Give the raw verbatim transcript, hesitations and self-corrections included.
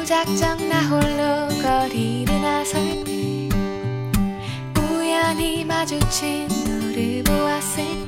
무작정 나 홀로 거리를 나설 때 우연히 마주친 너를 보았을